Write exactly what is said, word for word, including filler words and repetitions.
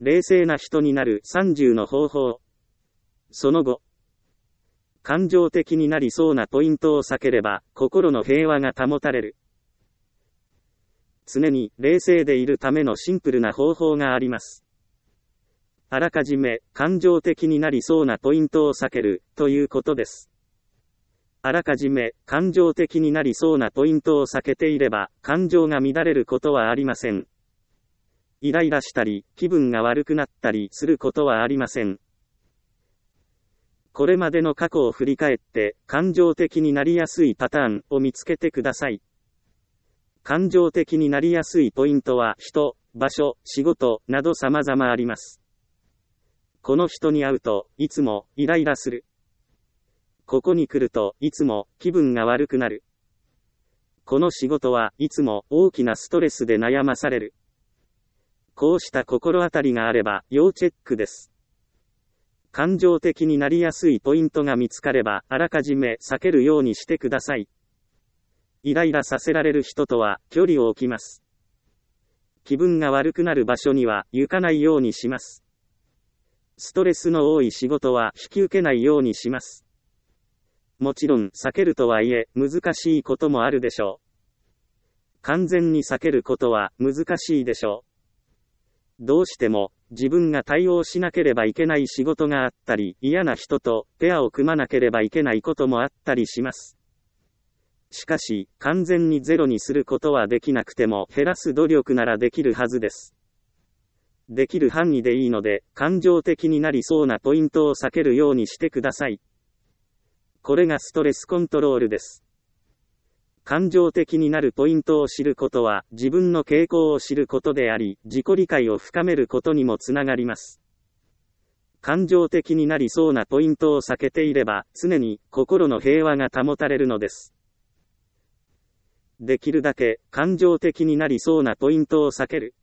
冷静な人になるさんじゅうの方法。その後、感情的になりそうなポイントを避ければ、心の平和が保たれる。常に冷静でいるためのシンプルな方法があります。あらかじめ感情的になりそうなポイントを避けるということです。あらかじめ感情的になりそうなポイントを避けていれば、感情が乱れることはありません。イライラしたり、気分が悪くなったりすることはありません。これまでの過去を振り返って、感情的になりやすいパターンを見つけてください。感情的になりやすいポイントは人、場所、仕事など様々あります。この人に会うといつもイライラする。ここに来るといつも気分が悪くなる。この仕事はいつも大きなストレスで悩まされる。こうした心当たりがあれば要チェックです。感情的になりやすいポイントが見つかればあらかじめ避けるようにしてください。イライラさせられる人とは距離を置きます。気分が悪くなる場所には行かないようにします。ストレスの多い仕事は引き受けないようにします。もちろん避けるとはいえ難しいこともあるでしょう。完全に避けることは難しいでしょう。どうしても自分が対応しなければいけない仕事があったり、嫌な人とペアを組まなければいけないこともあったりします。しかし、完全にゼロにすることはできなくても減らす努力ならできるはずです。できる範囲でいいので、感情的になりそうなポイントを避けるようにしてください。これがストレスコントロールです。感情的になるポイントを知ることは、自分の傾向を知ることであり、自己理解を深めることにもつながります。感情的になりそうなポイントを避けていれば、常に心の平和が保たれるのです。できるだけ感情的になりそうなポイントを避ける。